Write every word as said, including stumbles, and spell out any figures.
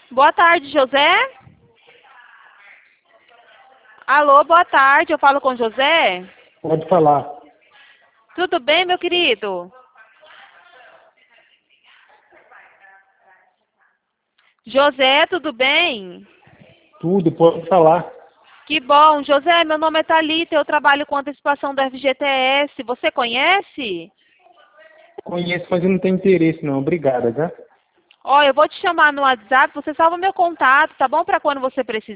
Boa tarde, José. Alô, boa tarde. Eu falo com José? Pode falar. Tudo bem, meu querido? José, tudo bem? Tudo, pode falar. Que bom. José, meu nome é Thalita, eu trabalho com antecipação do F G T S. Você conhece? Conheço, mas eu não tenho interesse não. Obrigada, tá? Ó, eu vou te chamar no WhatsApp, você salva meu contato, tá bom? Para quando você precisar.